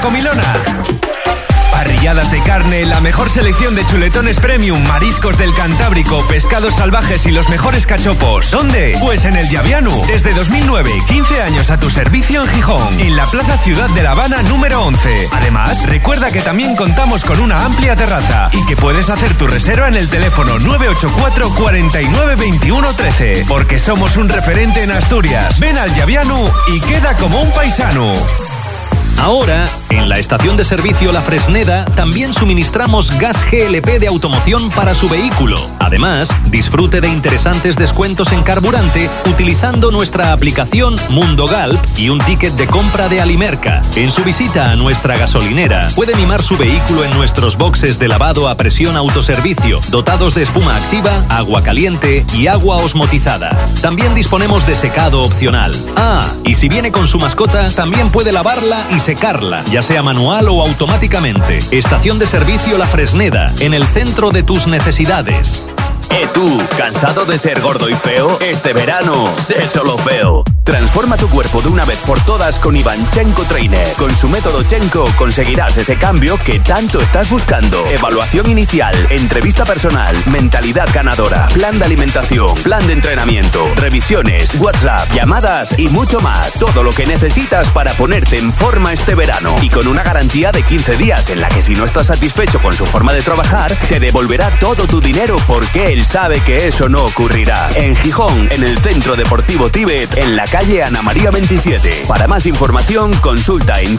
comilona. Parrilladas de carne, la mejor selección de chuletones premium, mariscos del Cantábrico, pescados salvajes y los mejores cachopos. ¿Dónde? Pues en el Llavianu. Desde 2009, 15 años a tu servicio en Gijón, en la Plaza Ciudad de La Habana número 11. Además, recuerda que también contamos con una amplia terraza y que puedes hacer tu reserva en el teléfono 984 49 21 13. Porque somos un referente en Asturias. Ven al Llavianu y queda como un paisano. Ahora, en la estación de servicio La Fresneda, también suministramos gas GLP de automoción para su vehículo. Además, disfrute de interesantes descuentos en carburante utilizando nuestra aplicación Mundo Galp y un ticket de compra de Alimerca. En su visita a nuestra gasolinera, puede mimar su vehículo en nuestros boxes de lavado a presión autoservicio, dotados de espuma activa, agua caliente y agua osmotizada. También disponemos de secado opcional. Y si viene con su mascota, también puede lavarla y secarla, ya sea manual o automáticamente. Estación de servicio La Fresneda, en el centro de tus necesidades. Tú, ¿cansado de ser gordo y feo? Este verano, sé solo feo. Transforma tu cuerpo de una vez por todas con Ivanchenko Trainer. Con su método Chenko conseguirás ese cambio que tanto estás buscando. Evaluación inicial, entrevista personal, mentalidad ganadora, plan de alimentación, plan de entrenamiento, revisiones, WhatsApp, llamadas y mucho más. Todo lo que necesitas para ponerte en forma este verano. Y con una garantía de 15 días en la que si no estás satisfecho con su forma de trabajar, te devolverá todo tu dinero porque él sabe que eso no ocurrirá. En Gijón, en el Centro Deportivo Tíbet, en la calle Ana María 27. Para más información, consulta en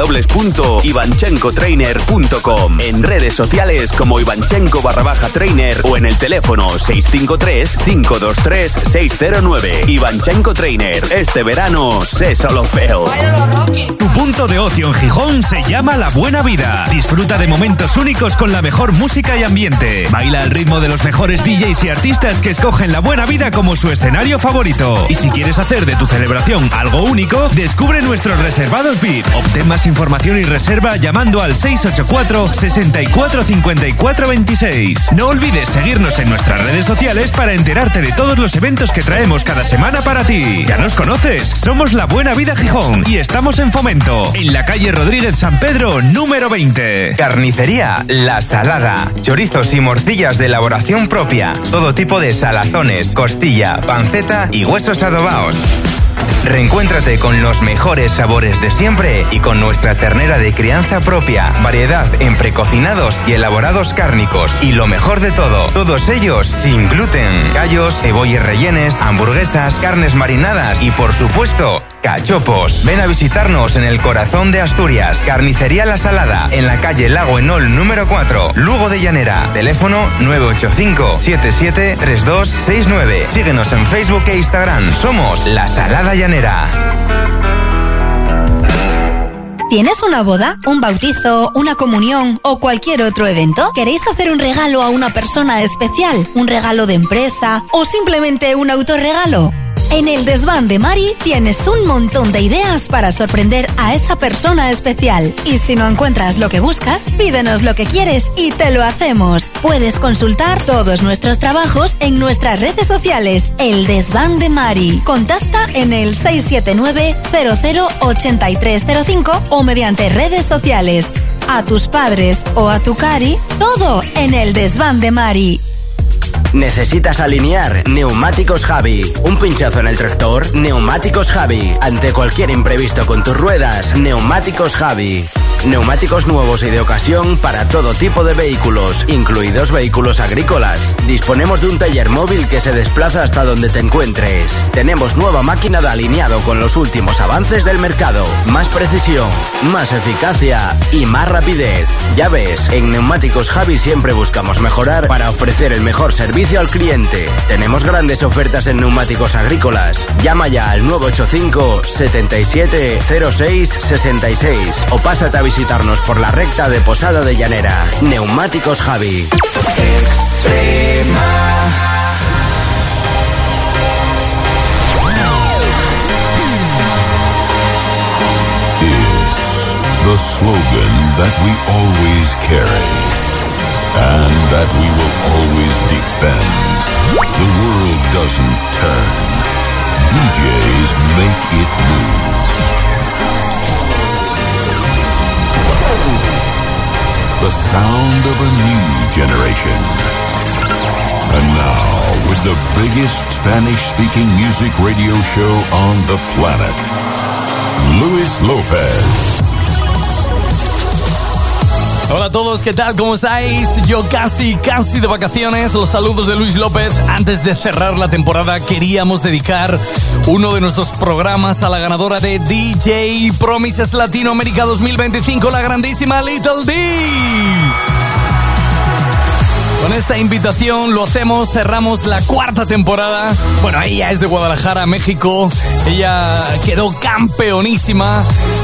www.ivanchenkotrainer.com, en redes sociales como Ivanchenko_trainer o en el teléfono 653-523-609. Ivanchenko Trainer. Este verano, sé solo feo. Tu punto de ocio en Gijón se llama La Buena Vida. Disfruta de momentos únicos con la mejor música y ambiente. Baila al ritmo de los mejores DJs y artistas que escogen La Buena Vida como su escenario favorito. Y si quieres hacer de tu celebración algo único, descubre nuestros reservados VIP. Obtén más información y reserva llamando al 684 64 54 26. No olvides seguirnos en nuestras redes sociales para enterarte de todos los eventos que traemos cada semana para ti. Ya nos conoces, somos La Buena Vida Gijón y estamos en Fomento, en la calle Rodríguez San Pedro, número 20. Carnicería La Salada. Chorizos y morcillas de elaboración propia. Todo tipo de salazones, costilla, panceta y huesos adobados. Reencuéntrate con los mejores sabores de siempre y con nuestra ternera de crianza propia, variedad en precocinados y elaborados cárnicos. Y lo mejor de todo, todos ellos sin gluten. Callos, cebollas rellenes, hamburguesas, carnes marinadas y por supuesto, cachopos. Ven a visitarnos en el corazón de Asturias. Carnicería La Salada, en la calle Lago Enol número 4, Lugo de Llanera. Teléfono 985-773269. Síguenos en Facebook e Instagram. Somos La Salada Llanera. ¿Tienes una boda, un bautizo, una comunión o cualquier otro evento? ¿Queréis hacer un regalo a una persona especial? ¿Un regalo de empresa o simplemente un autorregalo? En el Desván de Mari tienes un montón de ideas para sorprender a esa persona especial. Y si no encuentras lo que buscas, pídenos lo que quieres y te lo hacemos. Puedes consultar todos nuestros trabajos en nuestras redes sociales. El Desván de Mari. Contacta en el 679 008305 o mediante redes sociales. A tus padres o a tu cari, todo en el Desván de Mari. ¿Necesitas alinear? Neumáticos Javi. ¿Un pinchazo en el tractor? Neumáticos Javi. Ante cualquier imprevisto con tus ruedas, Neumáticos Javi. Neumáticos nuevos y de ocasión para todo tipo de vehículos, incluidos vehículos agrícolas. Disponemos de un taller móvil que se desplaza hasta donde te encuentres. Tenemos nueva máquina de alineado con los últimos avances del mercado. Más precisión, más eficacia y más rapidez. Ya ves, en Neumáticos Javi siempre buscamos mejorar para ofrecer el mejor servicio al cliente. Tenemos grandes ofertas en neumáticos agrícolas. Llama ya al 985 77 06 66 o pásate a visitarnos por la recta de Posada de Llanera. Neumáticos Javi. Extrema. It's the slogan that we always carry and that we will always defend. The world doesn't turn. DJs make it move. the sound of a new generation. And now, with the biggest Spanish-speaking music radio show on the planet, Luis Lopez. Hola a todos, ¿qué tal? ¿Cómo estáis? Yo casi de vacaciones. Los saludos de Luis López. Antes de cerrar la temporada, queríamos dedicar uno de nuestros programas a la ganadora de DJ Promises Latinoamérica 2025, la grandísima Little D. Con esta invitación lo hacemos, cerramos la cuarta temporada. Bueno, ella es de Guadalajara, México. Ella quedó campeonísima.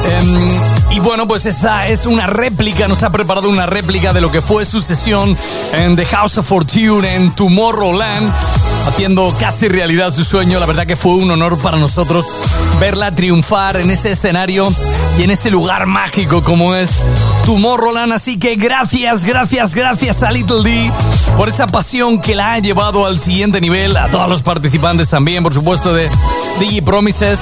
Y bueno, pues esta es una réplica, nos ha preparado una réplica de lo que fue su sesión en The House of Fortune en Tomorrowland, haciendo casi realidad su sueño. La verdad que fue un honor para nosotros verla triunfar en ese escenario y en ese lugar mágico como es Tomorrowland. Así que gracias a Little D por esa pasión que la ha llevado al siguiente nivel. A todos los participantes también, por supuesto, de DJ Promises.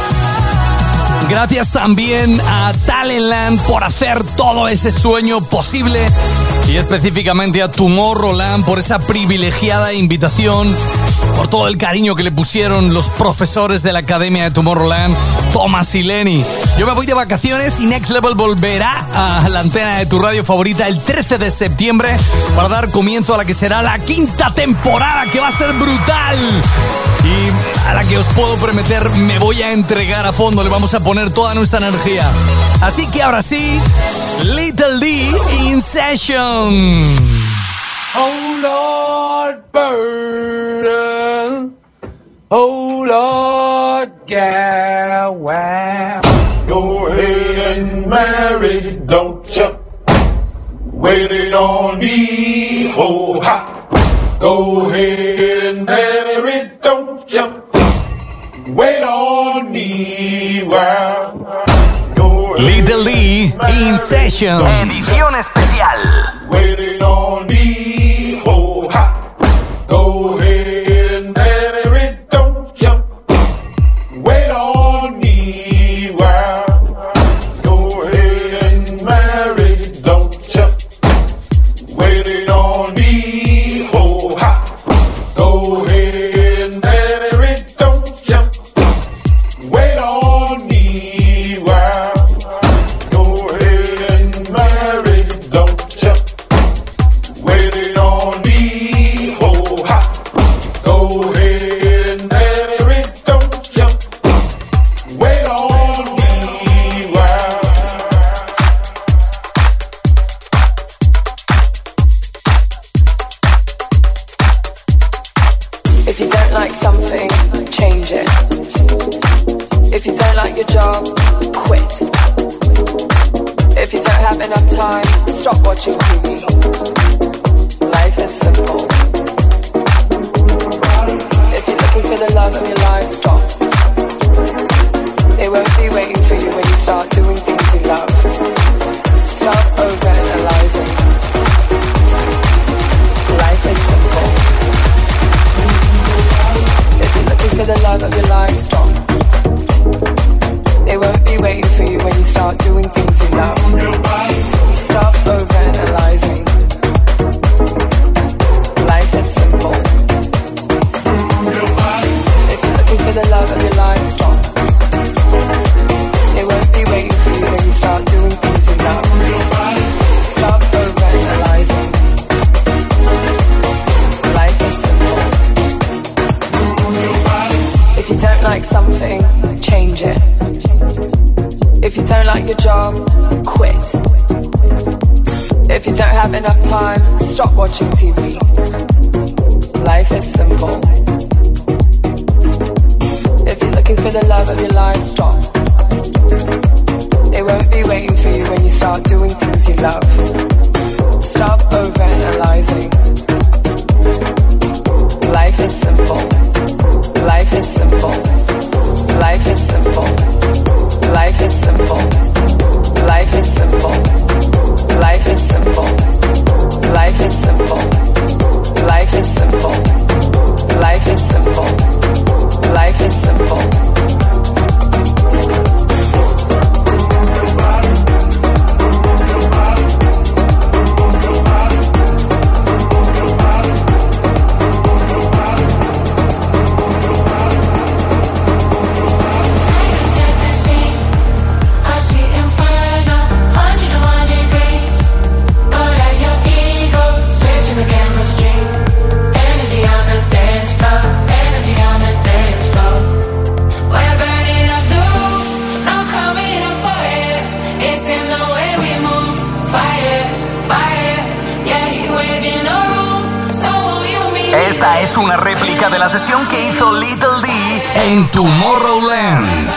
Gracias también a Talentland por hacer todo ese sueño posible, y específicamente a Tomorrowland por esa privilegiada invitación, por todo el cariño que le pusieron los profesores de la Academia de Tomorrowland, Thomas y Lenny. Yo me voy de vacaciones y Next Level volverá a la antena de tu radio favorita el 13 de septiembre para dar comienzo a la que será la quinta temporada, que va a ser brutal y a la que os puedo prometer me voy a entregar a fondo. Le vamos a poner toda nuestra energía. Así que ahora sí, Little D in session. Oh Lord, burden. Oh Lord, Gawain. Go ahead and marry, don't you? Wait it on me, oh ha. Go ahead and marry, don't you? Wait on me, well. Little D in session, edición especial. Wait it on me, oh ha. Go ahead and marry, don't you? Wait on me, well. Go ahead and marry, don't you? Wait it on me, oh ha. Go ahead and marry, don't you? Wait on me, well. Go ahead and marry, don't you? Wait it on me, oh ha. Go ahead and marry, don't you? Wait on me, well. If you don't like something, change it. If you don't like your job, quit. If you don't have enough time, stop watching TV. Life is simple. If you're looking for the love of your life, stop. They won't be waiting for you when you start doing things you love. Stop overanalyzing. Life is simple. If you're looking for the love of your life, stop. They won't be waiting for you when you start doing things you love. Stop overanalyzing. Life is simple. If you're looking for the love of your life, stop. They won't be waiting for you when you start doing things you love. Stop overanalyzing. Life is simple. If you don't like something, change it. If you don't like your job, quit. If you don't have enough time, stop watching TV. Life is simple. If you're looking for the love of your life, stop. They won't be waiting for you when you start doing things you love. Stop overanalyzing. Life is simple. Life is simple. Life is simple. Life is simple. Life is simple. Life is simple. Life is simple. Life is simple. Life is simple. Life is simple. Esta es una réplica de la sesión que hizo Little D en Tomorrowland.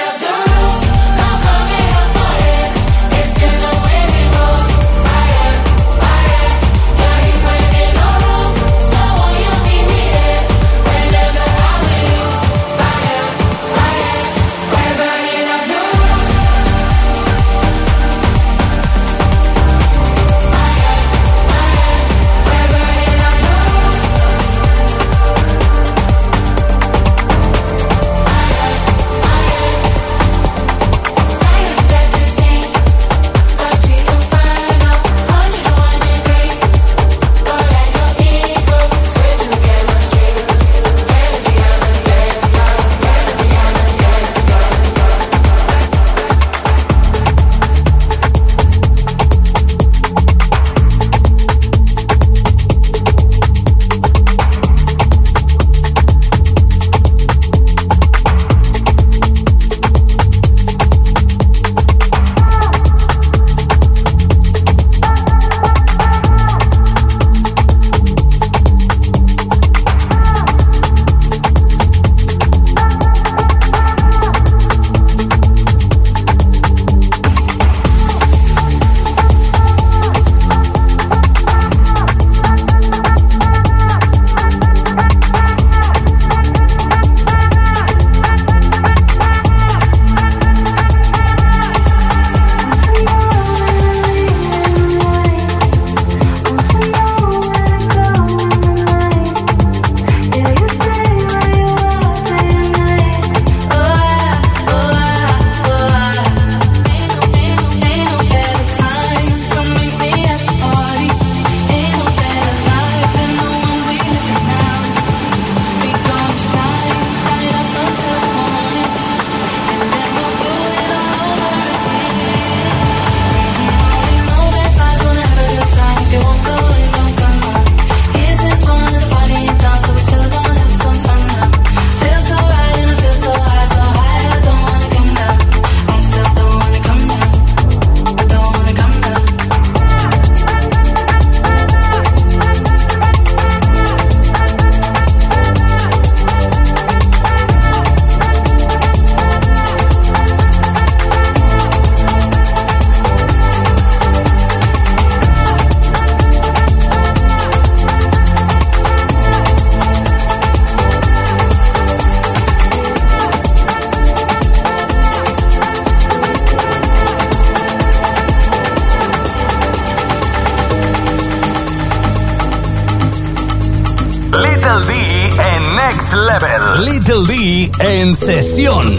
Little D en Next Level. Little D en sesión.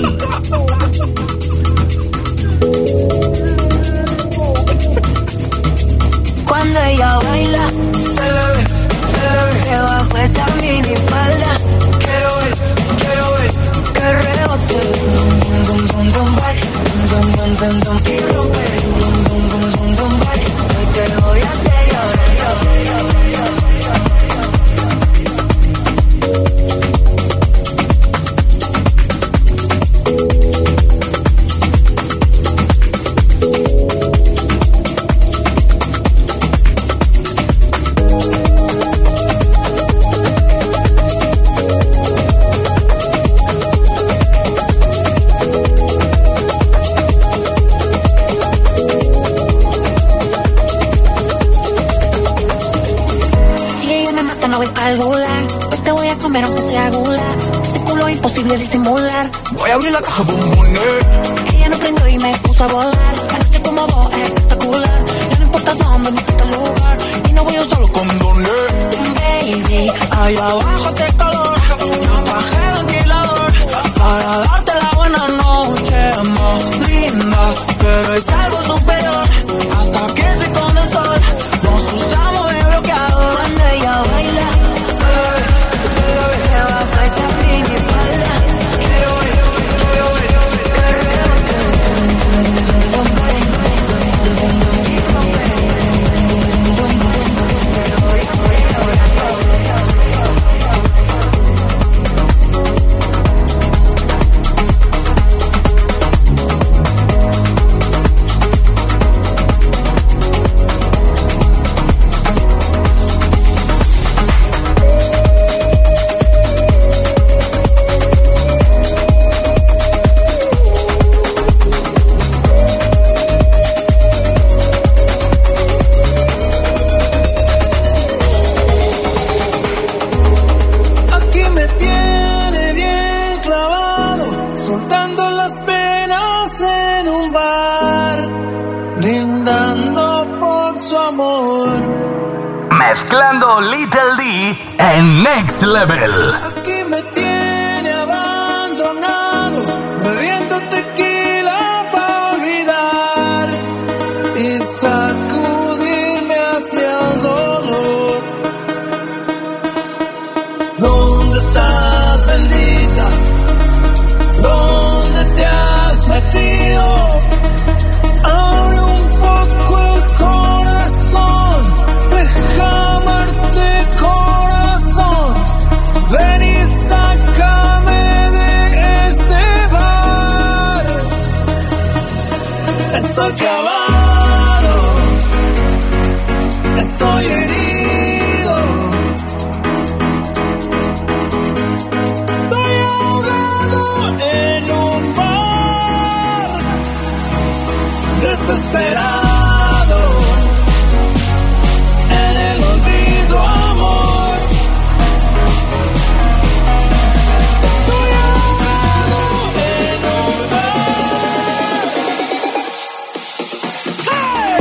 Cuando ella baila, se le ve debajo esa minifalda. Quiero ver que rebote, dum dum dum baile, dum dum dum dum y rompe, dum dum dum baile. Hoy te voy a hacer llorar. Disimular. Voy a abrir la caja bombones. Ella no prendió y me puso a volar. La noche como vos es espectacular. Ya no importa dónde, no importa el lugar. Y no voy a usar los condones. Baby, allá abajo hace calor. Yo traje ventilador para darte la buena noche más linda. Pero es algo superior. Hasta que se esconde el sol. Nos usamos de bloqueador. Cuando ella baila, se le ve debajo esa minifalda. amor. Mezclando Little D en Next Level. Aquí me tiene abandonado, bebiendo tequila para olvidar y sacudirme hacia el dolor. ¿Dónde estás, bendita? ¿Dónde te has metido? Abre un poco el corazón, deja amarte, corazón. Ven y sácame de este bar. Estoy clavado, estoy herido, estoy ahogado en un bar, desesperado en el olvido, amor. Estoy ahogado en un bar. ¡Hey!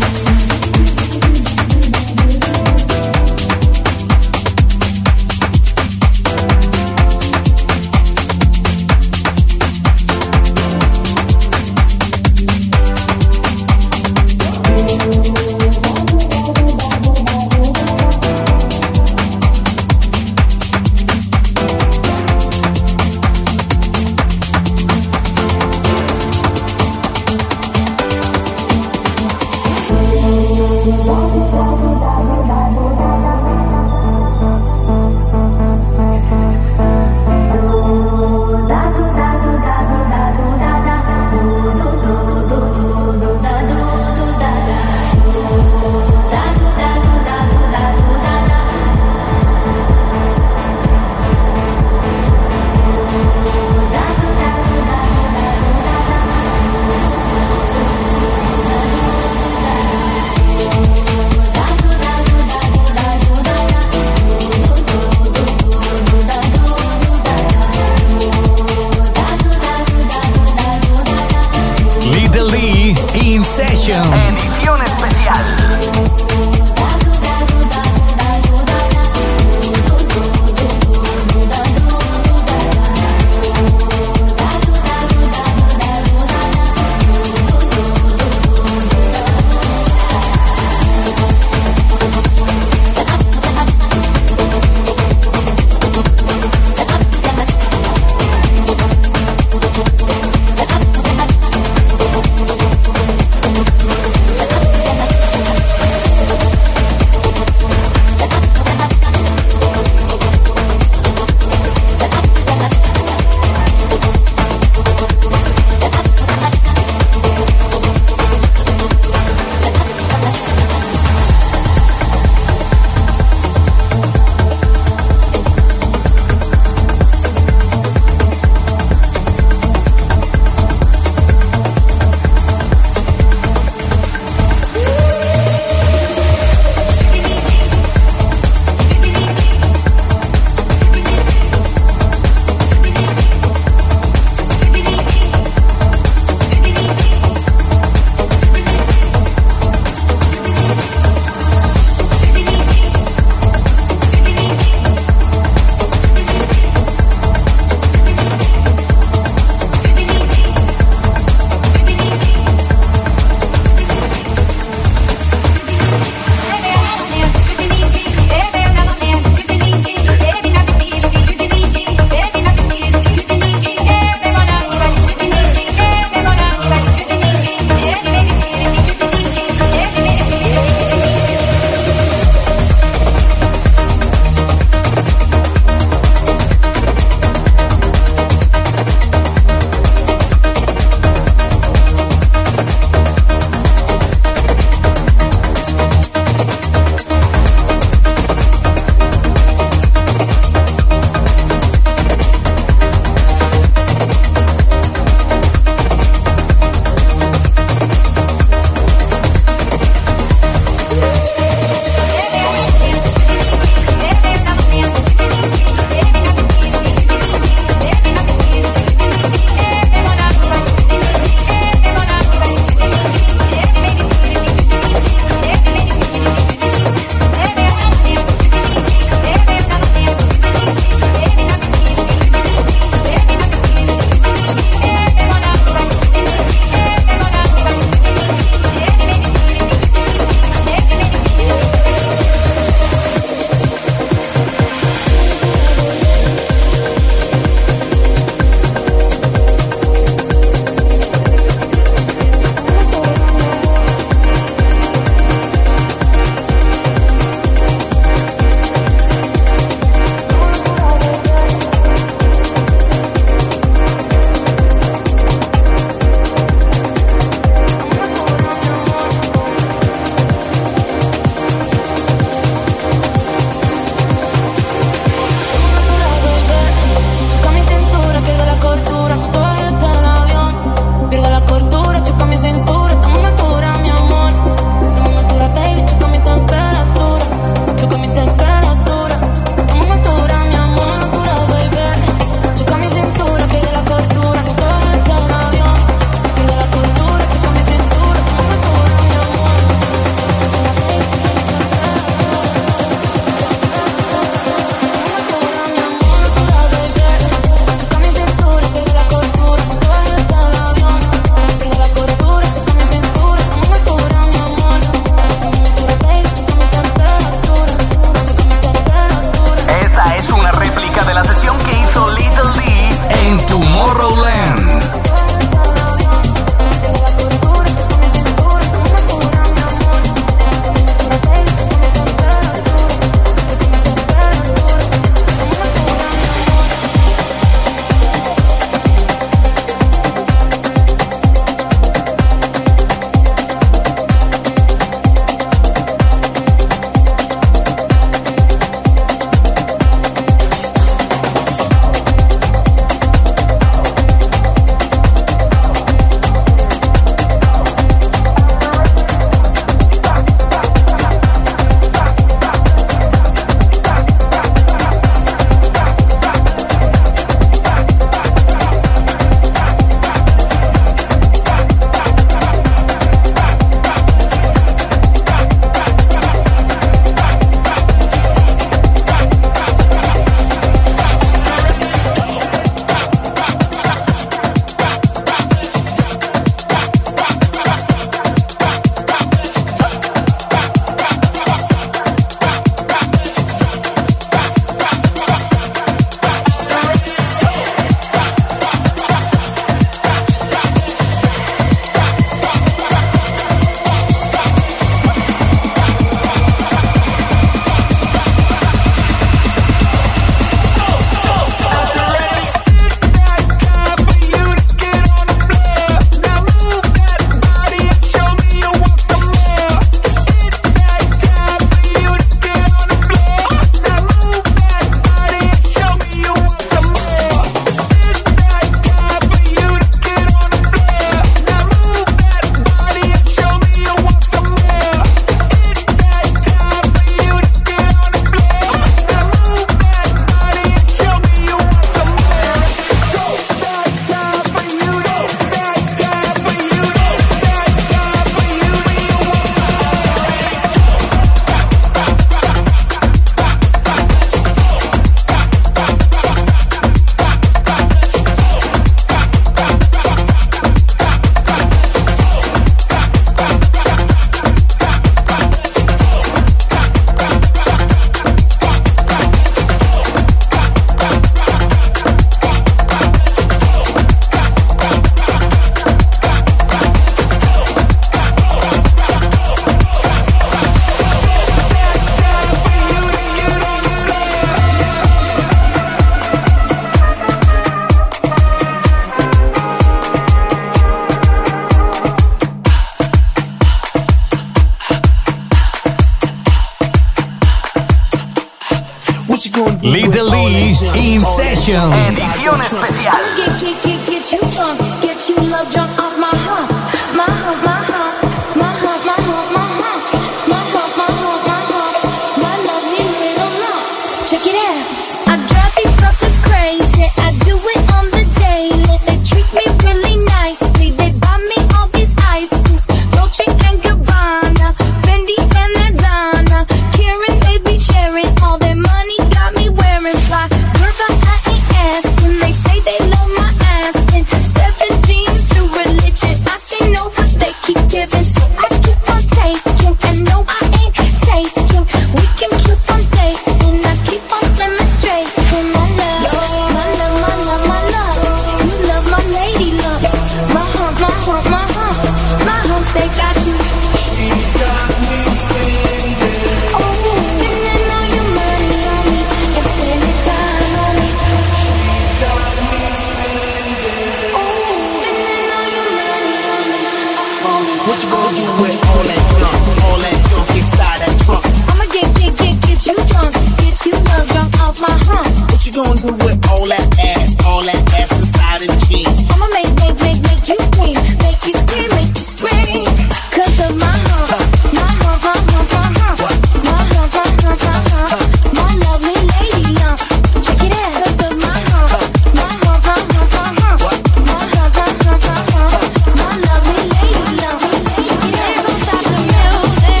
Little D in Session. Edición especial. Get you drunk, get you love drunk off my hump, my hump, my hump, my hump, my hump, my hump, my hump, my hump, my hump, my lovely little lumps. Check it out. I drive these fuckers crazy. I do it on the daily. They treat me really nicely. They buy me all these ices, Dolce and Gabbana, Fendi and Adana. Karen, they be sharing all their money. Got me wearing fly. Girl, I ain't asking. They say they love my ass and 7 jeans to religion. I say no, but they keep giving, so I keep on taking. And no, I ain't taking. We can keep on taking. I keep on demonstrating my love, my love, my love, my love. You love my lady love. My hump, my hump, my hump, my humps, they got you. She's got me spending. Oh, spending all your money on me and spending time on me. She's got me spending. Oh, spending all your money on me. What you gonna do with all that junk inside that trunk? I'ma get you drunk, get you love drunk off my hump. What you gonna do with all that ass inside of the jeans? I'ma make you scream, make you scream, make you scream. 'Cause of my hump, my hump, my hump, my hump, my hump, my hump, my hump, my lovely lady lump. Check it out. 'Cause of my hump, my hump, my hump, my hump, my hump, my hump, my hump, my lovely lady lump. Check it out. Don't stop the music.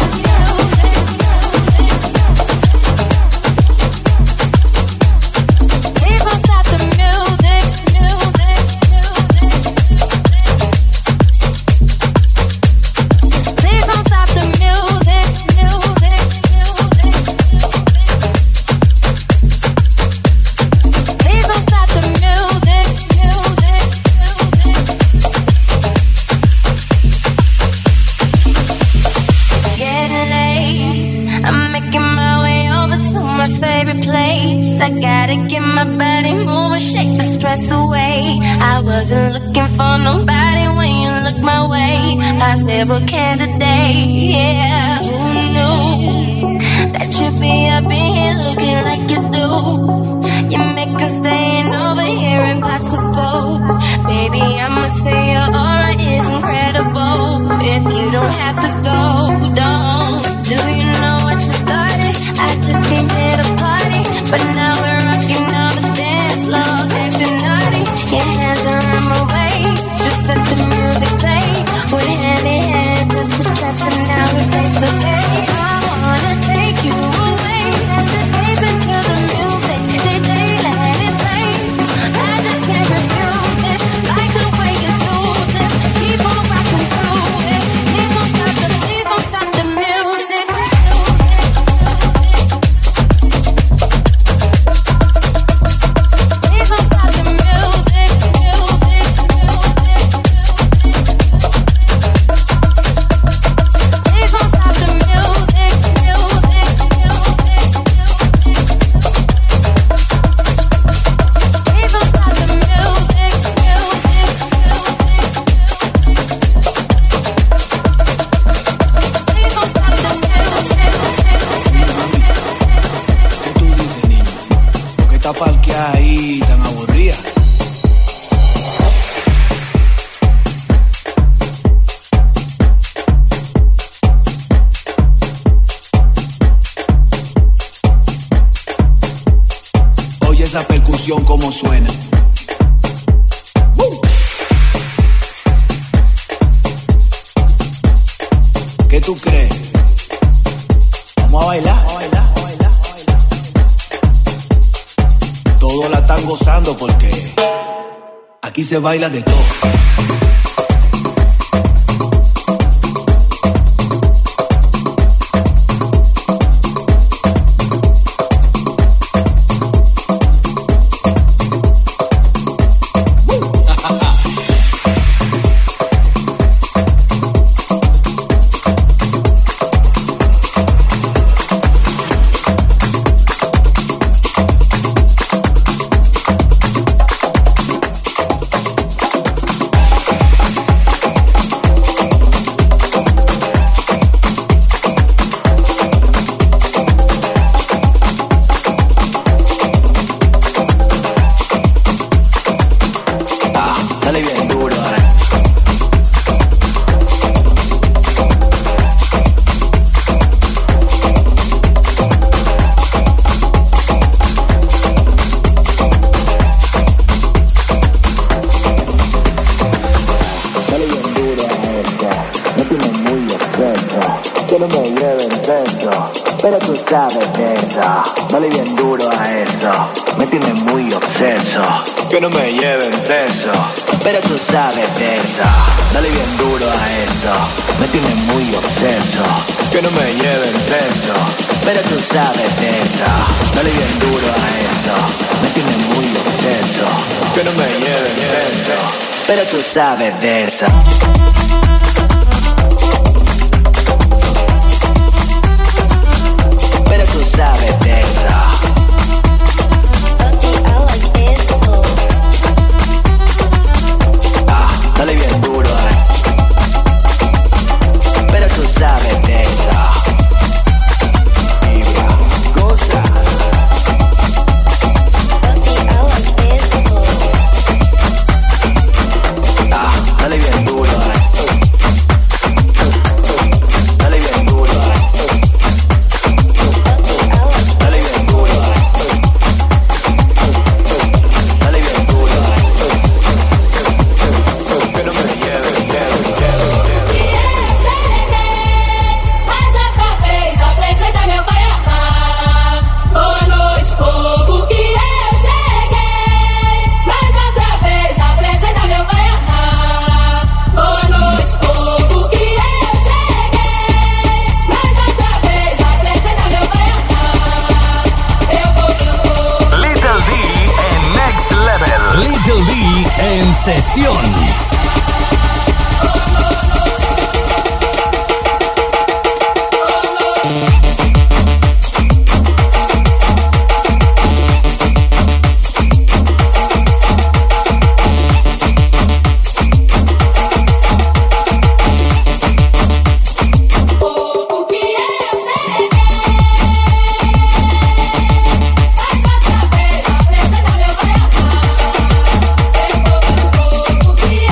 Please don't stop the music. Please don't stop the music. Please don't stop the music. It's getting late. I'm making my way over to my favorite place. I gotta get my body moving, shake the stress away. I wasn't looking for nobody when you look my way. Possible candidate, yeah. Who knew that you'd be up in here looking like you do? You make us staying over here impossible. Baby, I'ma say your aura is incredible. If you don't have to go, don't. Do you know what you started? I just came here to party, but now we're rocking on the dance floor, acting naughty. Your hands are on my waist, just let the music play. We're hand in hand, just to trust, and now we're face to face. I wanna take you away, let's escape into the music. DJ, let it play. I just can't refuse it, like the way you do this. Keep on rocking through it. Please don't stop the music. Parqueada ahí tan aburrida. Oye esa percusión como suena. ¿Qué tú crees? Vamos a bailar. Todos la están gozando porque aquí se baila de todo. que no me lleven preso, pero tú sabes de eso. Dale bien duro a eso, me tiene muy obseso. Que no me lleven preso, pero tú sabes de eso. Dale bien duro a eso, me tiene muy obseso. Que no me lleven preso, pero tú sabes de eso. Dale bien duro a eso, me tiene muy obseso. Que no me lleven preso, pero tú sabes de eso. Pero tú sabes de eso. Dale bien duro, pero tú sabes de eso. Vibra, goza. Dale bien duro, dale bien duro, dale bien duro, dale bien duro. Que no me lleve. Little D en sesión. Yeah.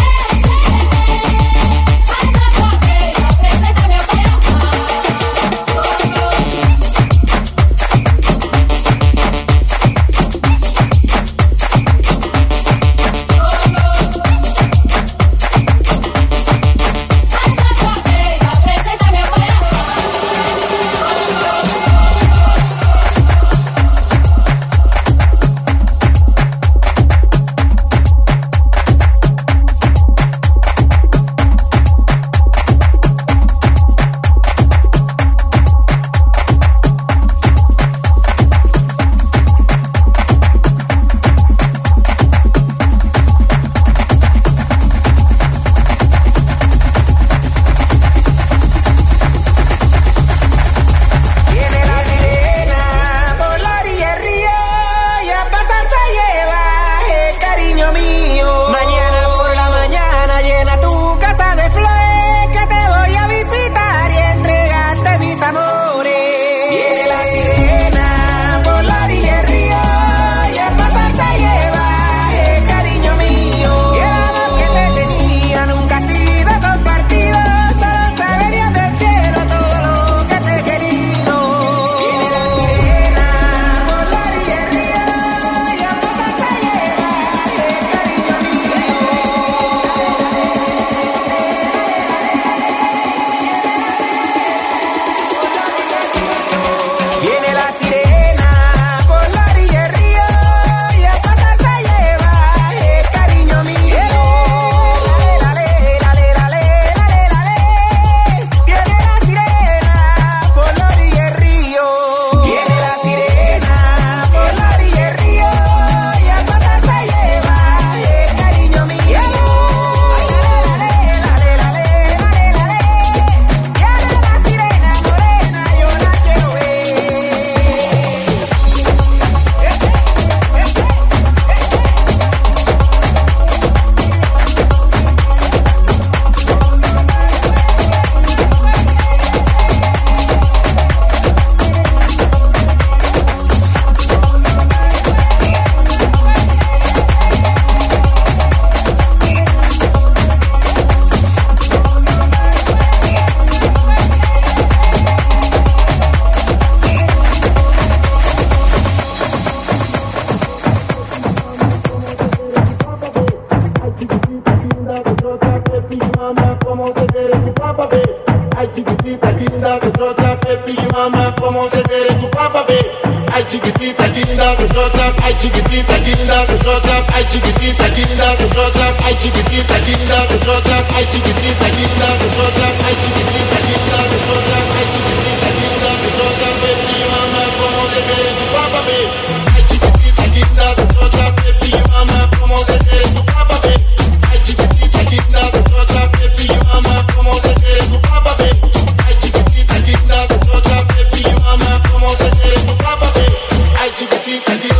preciosa, baby, mama, como te quiere tu papá, baby. Ay, chiquitita, linda, preciosa, ay, chiquitita, linda, preciosa, ay, chiquitita, linda, preciosa, ay, chiquitita, linda, preciosa, ay, chiquitita, linda, preciosa, ay, chiquitita, linda, preciosa, ay, chiquitita, linda, preciosa, baby, mama, como te quiere tu papá, baby. Ay, chiquitita, linda, preciosa, baby, mama, como te quiere tu papá, baby. Ay, chiquitita, linda, preciosa, baby, mama, como te quiere tu papá, baby. Ay, chiquitita, linda, preciosa, baby, mama, como te quiere tu papá, baby. Ay, chiquitita, linda.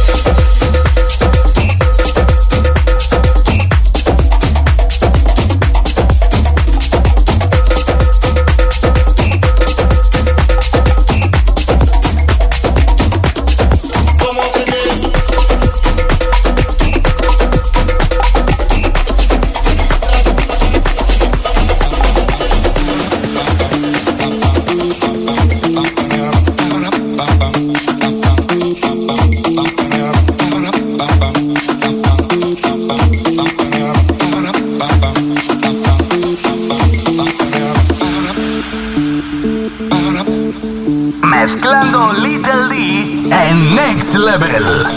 Mezclando Little D en Next Level.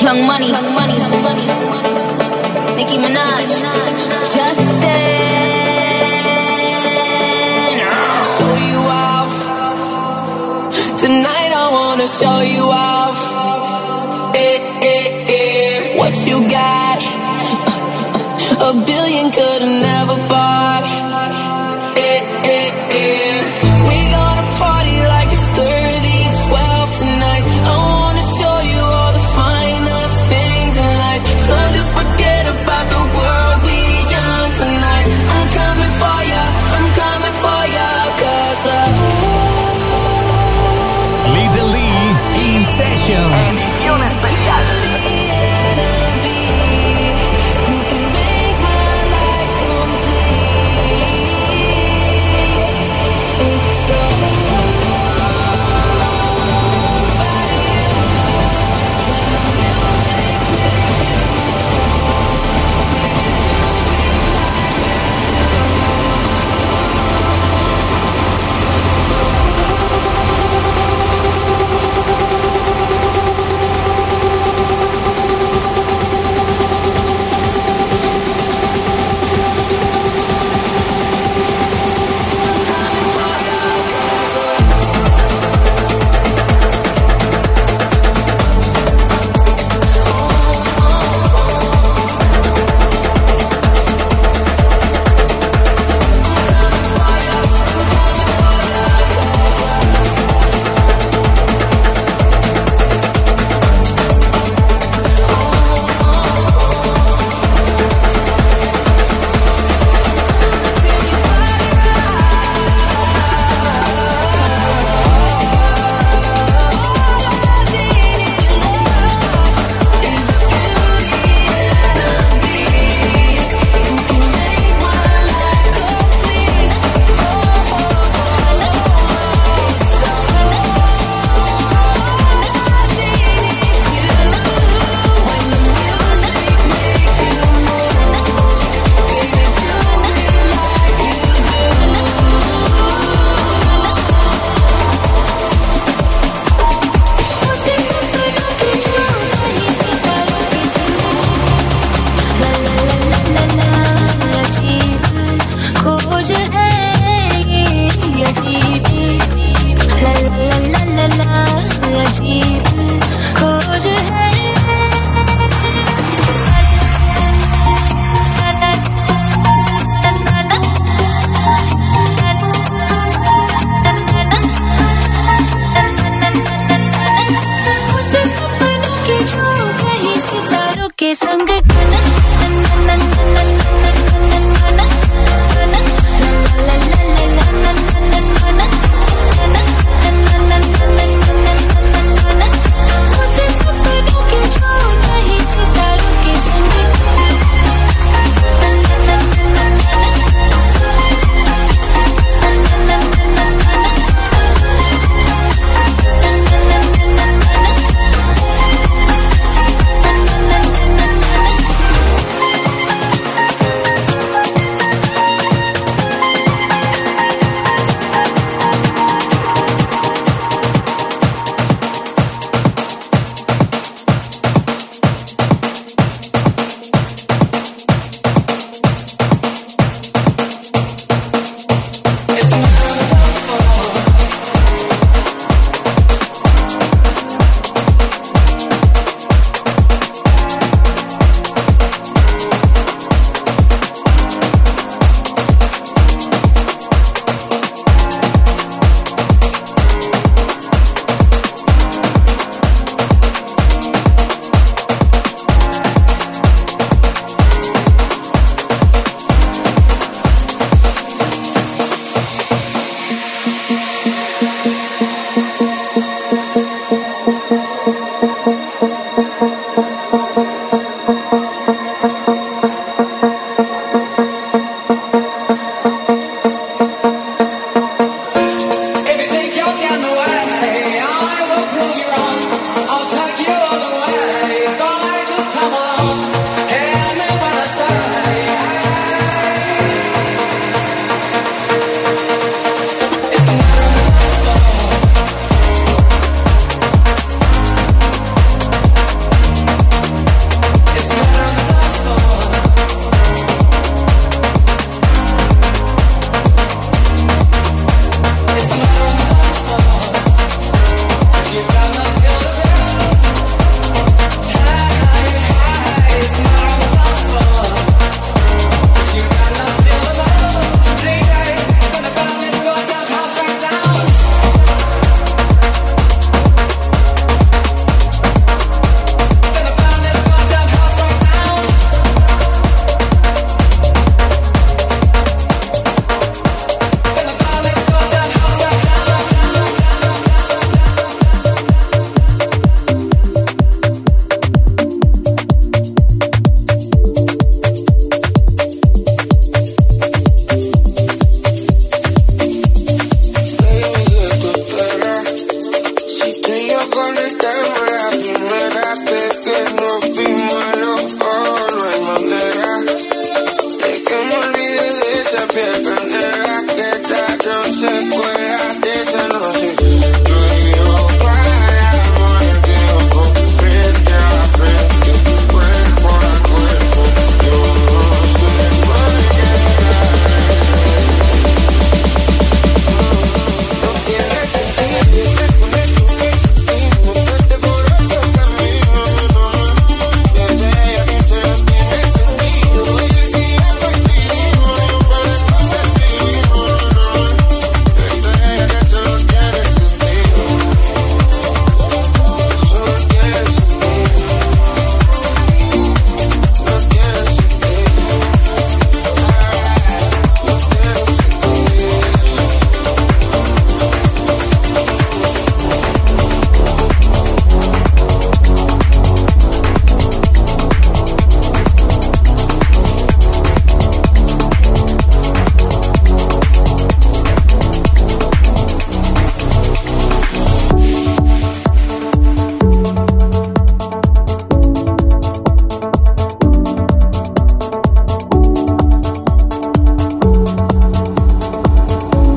Young Money, Nicki Minaj, Justin. Show you off tonight. I wanna show you off. What you got? A billion could've never bought. We gonna party like it's 30-12 tonight. I wanna show you all the finer things in life. So just forget about the world, we young tonight. I'm coming for ya, 'cause Little Lee in Session. Edición especial.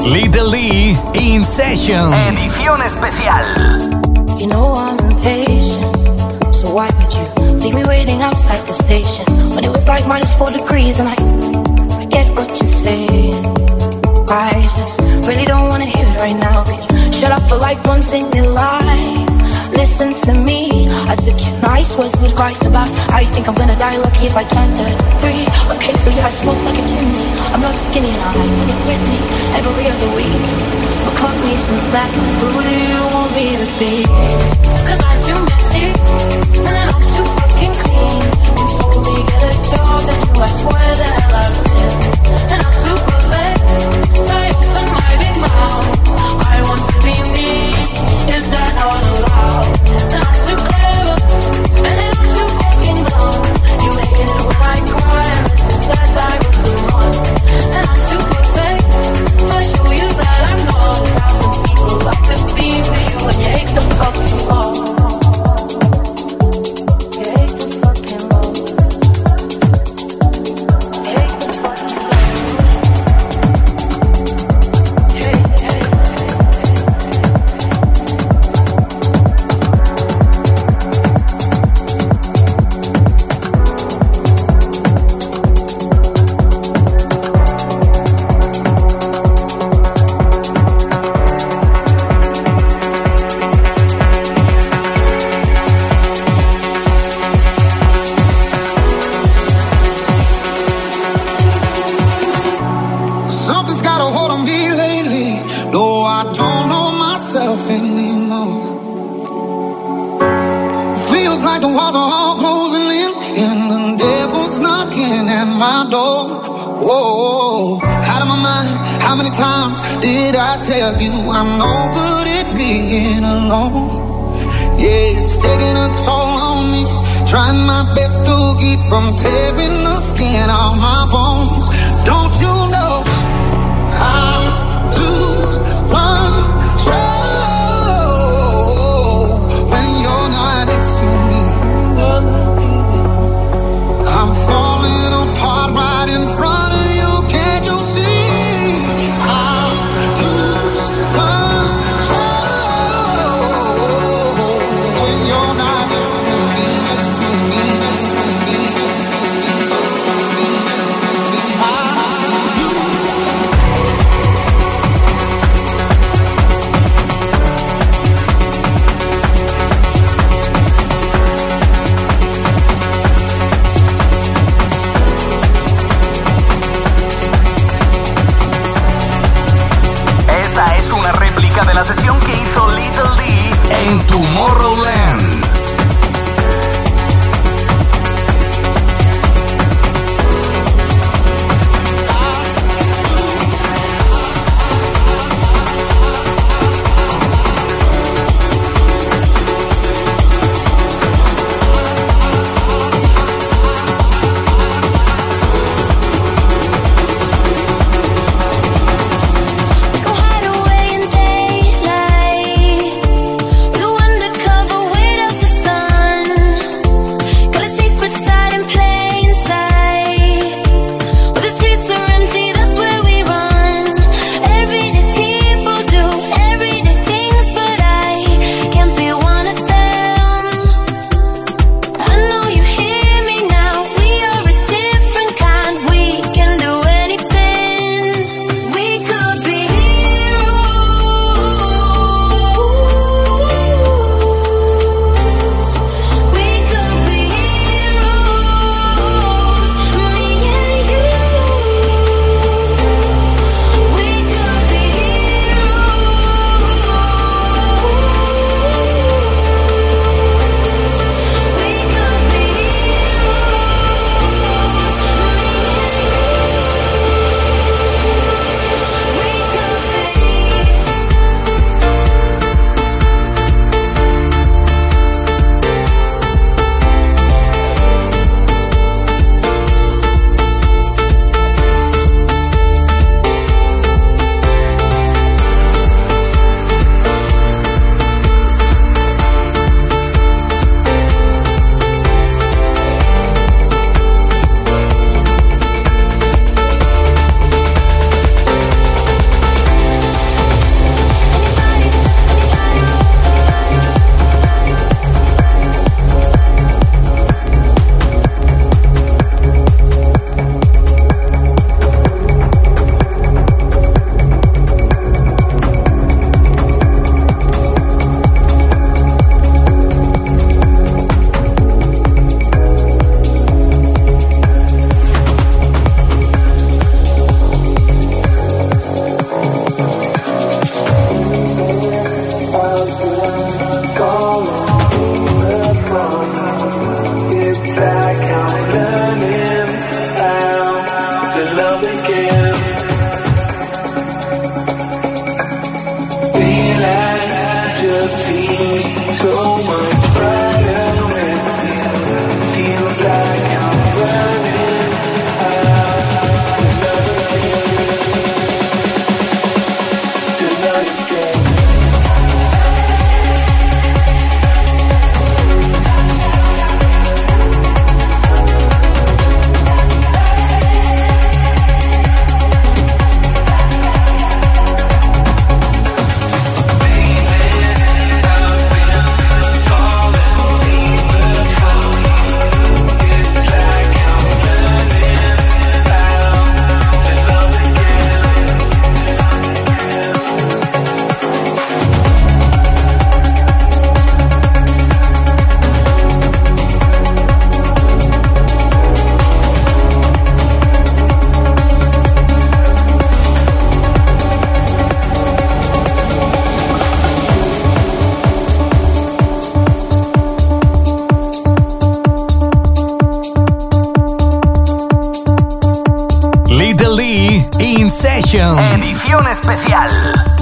Little D, In Session. Edición especial. You know I'm impatient, so why would you leave me waiting outside the station when it was like -4 degrees and I get what you're saying. I just really don't wanna hear it right now. Can you shut up for like once in your life? Listen to me. I took your nice words of advice about how you think I'm gonna die lucky if I turn 33. Okay, so yeah, I smoke like a chimney. I'm not skinny and I like to get with me every other week. But cut me some slack. Who do you want me to be? 'Cause I'm too messy and then I'm too fucking clean. You told me get a job and you asked where the hell I've been. And I'm too perfect, so I open my big mouth. I want to be me. Is that not allowed? And I'm too clever, and then I'm too fucking dumb. You hate it when I cry, and this is that I was the one. And I'm too perfect, so I show you that I'm not. 1,000 people like to be for you, and you hate the fucking law. You hate the fucking law. You hate the fucking law. Something's got a hold on me lately. No, I don't know myself anymore. Feels like the walls are all closing in, and the devil's knocking at my door. Whoa, out of my mind. How many times did I tell you I'm no good at being alone? Yeah, it's taking a toll on me. Trying my best to keep from tearing the skin off my bones. Don't you know I lose control when you're not next to me? I'm falling apart right in front of you. Can't you see? I lose control when you're not next to me. Next to me. Next to me. Next to me. Next to me. Next to me. Esta es una réplica de la sesión que hizo Little D en Tomorrowland. Go hide away in daylight with a undercover weight of the Little Lee In Session, edición especial.